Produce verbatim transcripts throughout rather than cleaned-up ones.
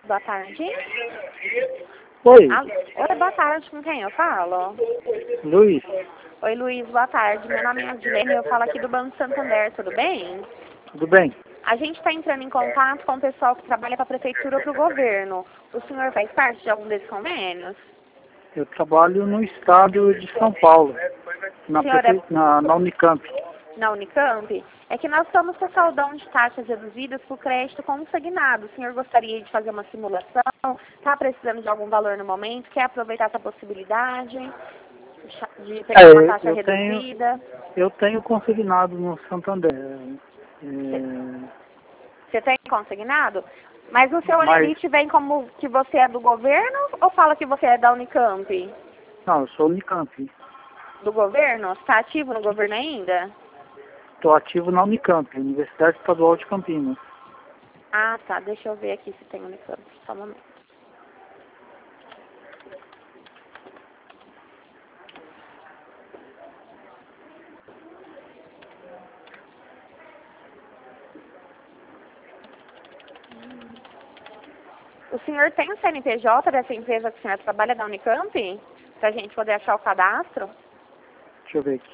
Boa tarde. Oi, Ah, oi, boa tarde. Com quem eu falo? Luiz. Oi, Luiz, boa tarde. Meu nome é Adilene e eu falo aqui do Banco Santander, tudo bem? Tudo bem? A gente está entrando em contato com o pessoal que trabalha para a prefeitura ou para o governo. O senhor faz parte de algum desses convênios? Eu trabalho no estado de São Paulo, na, O senhor prefe... é na, na Unicamp. na Unicamp? É que nós estamos com saldão de taxas reduzidas por crédito consignado. O senhor gostaria de fazer uma simulação? Está precisando de algum valor no momento? Quer aproveitar essa possibilidade de pegar uma É, taxa eu tenho, reduzida? eu tenho consignado no Santander. É, Você tem consignado? Mas o seu mas, Olerite vem como que você é do governo ou fala que você é da Unicamp? não, eu sou Unicamp. Do governo? Está ativo no governo ainda? Estou ativo na Unicamp, Universidade Estadual de Campinas. Ah, tá. Deixa eu ver aqui se tem Unicamp. Só um momento. O senhor tem o C N P J dessa empresa que o senhor trabalha da Unicamp? Para a gente poder achar o cadastro? Deixa eu ver aqui.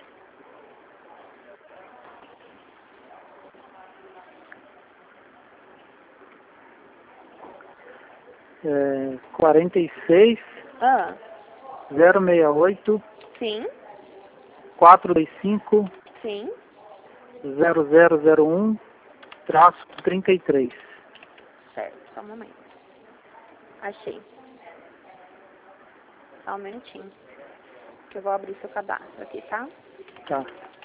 É, quarenta e seis, Ah, zero sessenta e oito, sim, quatrocentos e vinte e cinco, sim. zero zero zero um, traço trinta e três. Certo, só um momento. Achei. Só um minutinho. Que eu vou abrir seu cadastro aqui, tá? Tá.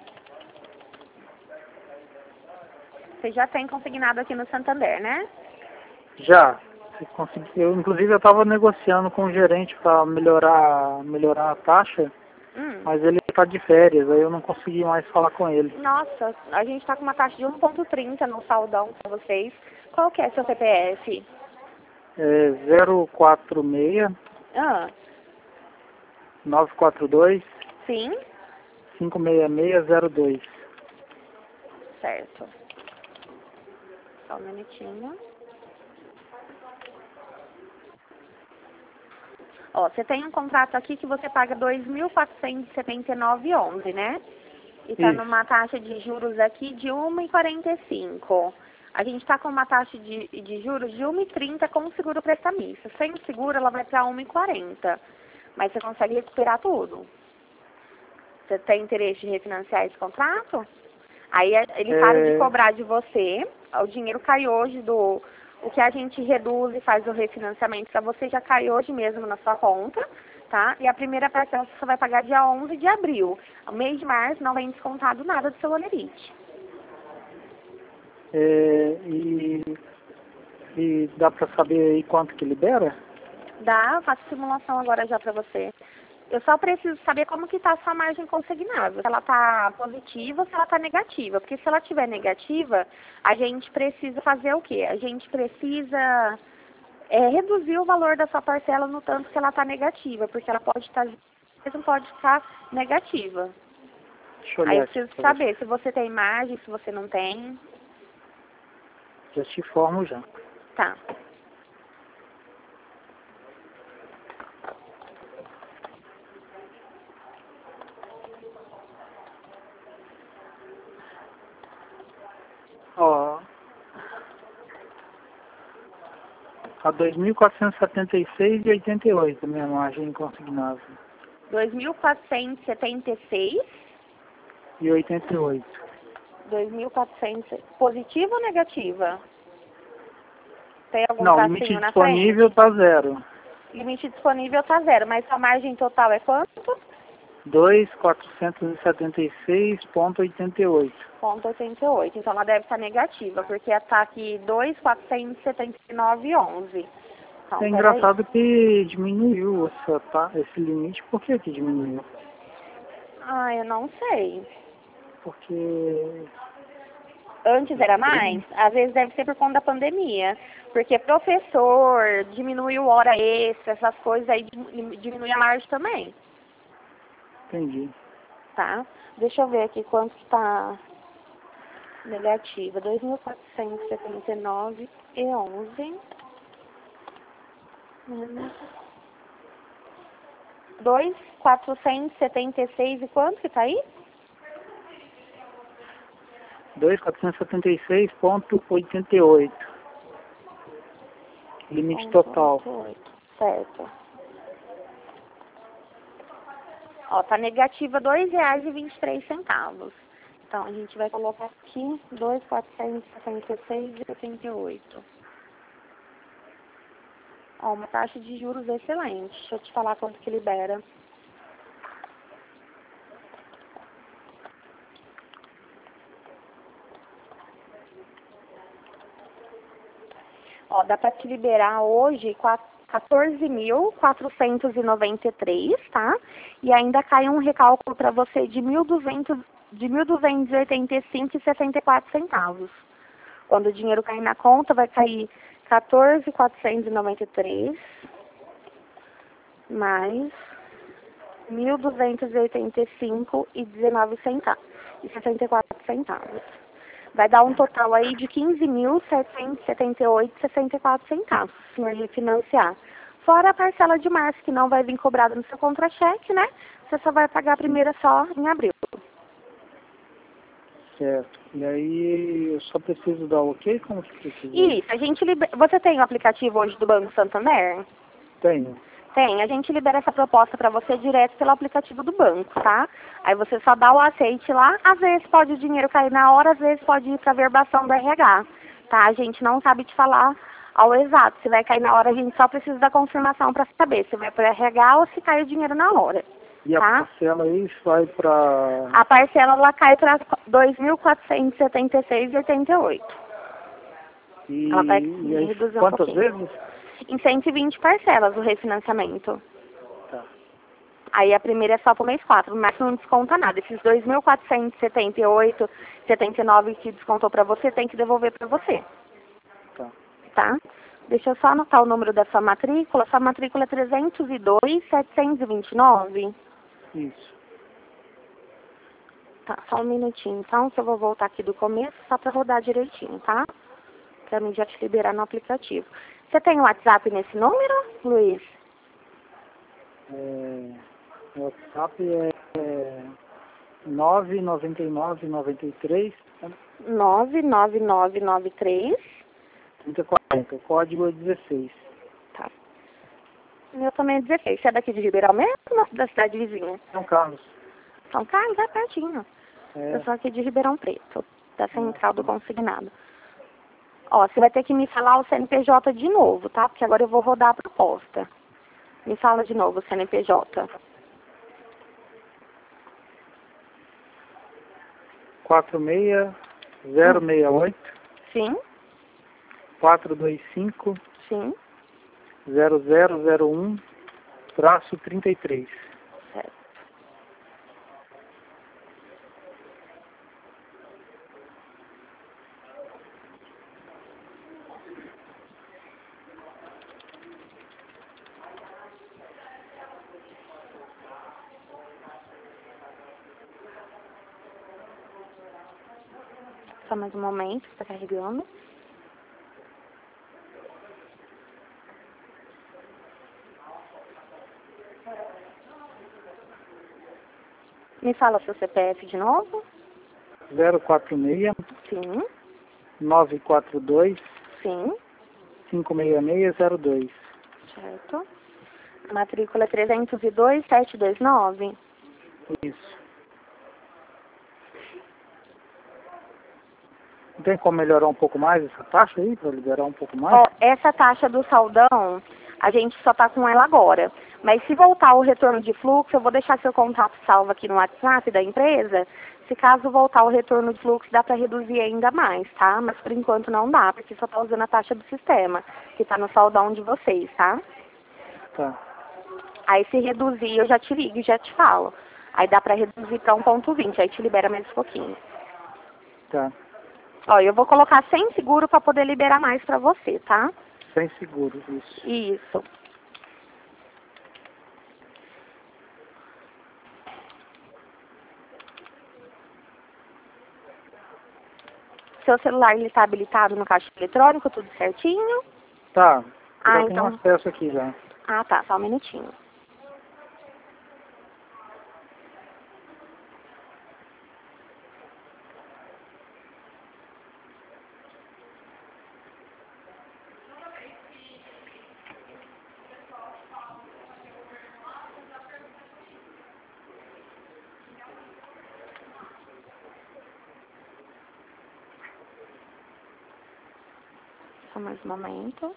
Você já tem consignado aqui no Santander, né? Já. Você consegui- Eu, inclusive, eu estava negociando com o gerente para melhorar, melhorar a taxa, Hum. mas ele está de férias, aí eu não consegui mais falar com ele. Nossa, a gente tá com uma taxa de um ponto trinta no saldão para vocês. Qual que é seu C P F? É zero quatro seis, Ah, nove quatro dois, sim. cinco seis seis zero dois. Certo. Só um minutinho. Ó, você tem um contrato aqui que você paga dois mil quatrocentos e setenta e nove e onze, né? E tá Isso. numa taxa de juros aqui de um vírgula quarenta e cinco. A gente tá com uma taxa de, de juros de um vírgula trinta com o seguro prestamista. Sem o seguro, ela vai para um vírgula quarenta. Mas você consegue recuperar tudo. Você tem interesse de refinanciar esse contrato? Aí é- ele para de É, cobrar de você, o dinheiro cai hoje do... O que a gente reduz e faz o refinanciamento para você já cai hoje mesmo na sua conta, tá? E a primeira parcela você só vai pagar dia onze de abril. O mês de março não vem descontado nada do seu Olerite. é, e, e dá para saber aí quanto que libera? Dá, eu faço simulação agora já para você. Eu só preciso saber como que está a sua margem consignada. Se ela está positiva ou se ela está negativa. Porque se ela estiver negativa, a gente precisa fazer o quê? A gente precisa é, reduzir o valor da sua parcela no tanto que ela está negativa. Porque ela pode estar, mesmo pode estar negativa. Deixa eu Aí olhar eu aqui preciso para você. saber se você tem margem, se você não tem. Já te informo já. Tá. Ó, a dois mil quatrocentos e setenta e seis e oitenta e oito, minha margem consignável. dois mil quatrocentos e setenta e seis, E oitenta e oito. dois mil e quatrocentos. Positiva ou negativa? Tem algum Não, limite tracinho na disponível frente? está zero. Limite disponível está zero, mas a margem total é quanto? dois mil quatrocentos e setenta e seis vírgula oitenta e oito. Ponto oitenta e oito. Então ela deve estar negativa, porque está aqui dois mil quatrocentos e setenta e nove e onze. Então, É peraí. engraçado que diminuiu essa, tá, esse limite. Por que que diminuiu? Ah, eu não sei. Porque... Antes era mais? Às vezes deve ser por conta da pandemia. Porque professor, diminuiu hora extra, essas coisas aí diminu- diminui a margem também. Entendi. Tá? Deixa eu ver aqui quanto está negativa. dois mil quatrocentos e setenta e nove e onze. Dois, quatrocentos e setenta e seis e quanto que tá aí? dois mil quatrocentos e setenta e seis ponto oitenta e oito. Limite total. Certo. Ó, tá negativa dois reais e vinte e três centavos. Então, a gente vai colocar aqui dois mil quatrocentos e setenta e seis e oitenta e oito. Ó, uma taxa de juros excelente. Deixa eu te falar quanto que libera. Ó, dá pra te liberar hoje quatorze mil quatrocentos e noventa e três, tá? E ainda cai um recálculo para você de mil duzentos de mil duzentos e oitenta e cinco e sessenta e quatro centavos. Quando o dinheiro cair na conta, vai cair quatorze mil quatrocentos e noventa e três mais mil duzentos e oitenta e cinco e dezenove centavos e sessenta e quatro centavos. Vai dar um total aí de quinze mil setecentos e setenta e oito e sessenta e quatro centavos, se o senhor refinanciar. Fora a parcela de março, que não vai vir cobrada no seu contra-cheque, né? Você só vai pagar a primeira só em abril. Certo. E aí eu só preciso dar o ok? Como que precisa? Isso, a gente liber... Você tem o aplicativo hoje do Banco Santander? Tenho. Tem, a gente libera essa proposta para você direto pelo aplicativo do banco, tá? Aí você só dá o aceite lá, às vezes pode o dinheiro cair na hora, às vezes pode ir para a verbação do R H, tá? A gente não sabe te falar ao exato, se vai cair na hora, a gente só precisa da confirmação para saber se vai para o R H ou se cai o dinheiro na hora. E a tá? parcela aí vai para... A parcela ela cai para dois mil quatrocentos e setenta e seis reais e oitenta e oito centavos. E, Ela vai e aí, reduzir um quantas pouquinho. vezes? Em cento e vinte parcelas o refinanciamento. Tá. Aí a primeira é só para o mês quatro, mas não desconta nada. Esses dois mil quatrocentos e setenta e oito reais e setenta e nove centavos que descontou para você, tem que devolver para você. Tá. Tá? Deixa eu só anotar o número da sua matrícula. Sua matrícula é trezentos e dois, setecentos e vinte e nove. Isso. Tá, só um minutinho, então, que eu vou voltar aqui do começo, só para rodar direitinho, tá? Pra mim já te liberar no aplicativo. Você tem o WhatsApp nesse número, Luiz? É, o WhatsApp é, é nove nove nove nove três nove nove nove nove três. trinta e quarenta. O código é dezesseis. Tá. O meu também é dezesseis. Você é daqui de Ribeirão mesmo ou da cidade vizinha? São Carlos. São Carlos, é pertinho. É. Eu sou aqui de Ribeirão Preto, da central do consignado. Ó, você vai ter que me falar o C N P J de novo, tá? Porque agora eu vou rodar a proposta. Me fala de novo o C N P J. quatro seis zero seis oito Sim, quatro dois cinco sim. zero zero zero um traço trinta e três. Certo. Só mais um momento, está carregando. Me fala seu C P F de novo. zero quatro seis Sim, nove quatro dois sim, cinco seis seis zero dois. certo. A matrícula é trezentos e dois, setecentos e vinte e nove. Isso. Não tem como melhorar um pouco mais essa taxa aí, para liberar um pouco mais? Ó, essa taxa do saldão, a gente só tá com ela agora. Mas se voltar o retorno de fluxo, eu vou deixar seu contato salvo aqui no WhatsApp da empresa. Se caso voltar o retorno de fluxo, dá para reduzir ainda mais, tá? Mas por enquanto não dá, porque só tá usando a taxa do sistema, que tá no saldão de vocês, tá? Tá. Aí se reduzir, eu já te ligo e já te falo. Aí dá para reduzir para um ponto vinte, aí te libera mais um pouquinho. Tá. Ó, eu vou colocar sem seguro para poder liberar mais para você, tá? Sem seguro, isso. Isso. Seu celular ele está habilitado no caixa eletrônico, tudo certinho? Tá. Ah, já então... tenho acesso aqui já. Ah, tá. Só um minutinho. Só mais um momento.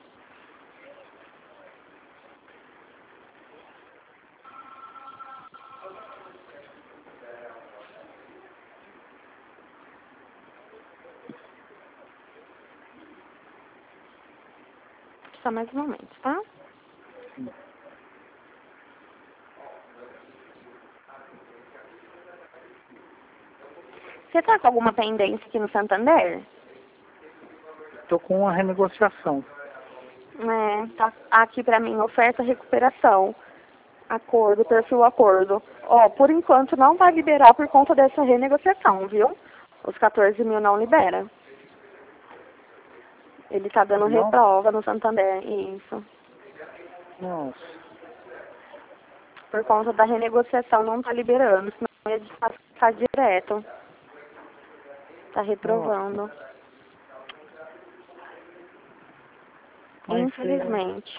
Só mais um momento, tá? Você tá com alguma pendência aqui no Santander? Estou com uma renegociação. É, tá aqui pra mim, oferta, recuperação. Acordo, perfil acordo. Ó, por enquanto não vai liberar por conta dessa renegociação, viu? Os quatorze mil não libera. Ele tá dando Não? reprova no Santander, isso. Nossa. Por conta da renegociação não tá liberando, senão ia passar direto. Tá reprovando. Mas Infelizmente.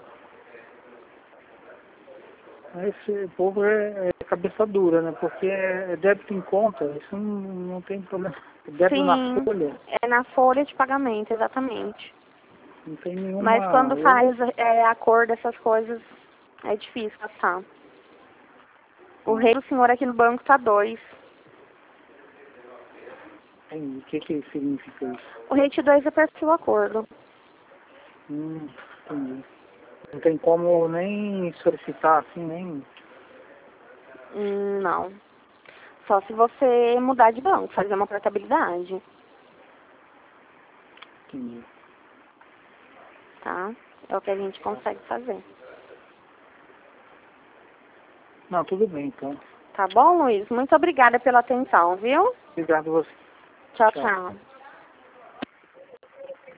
é, esse povo é, é cabeça dura, né? Porque é débito em conta, isso não, não tem problema. É débito na Sim, folha, é na folha de pagamento, exatamente. não tem nenhuma... Mas quando eu- faz é, acordo, essas coisas, é difícil passar. O rei do senhor aqui no banco tá dois. Entendi. O que que significa isso? O rate dois é perfil acordo. Hum, entendi. Não tem como nem solicitar assim, nem... Hum, não. Só se você mudar de banco, fazer uma portabilidade, Entendi. tá? É o que a gente consegue fazer. Não, tudo bem, então. Tá bom, Luiz? Muito obrigada pela atenção, viu? Obrigado a você. Tchau, Tchau. tchau.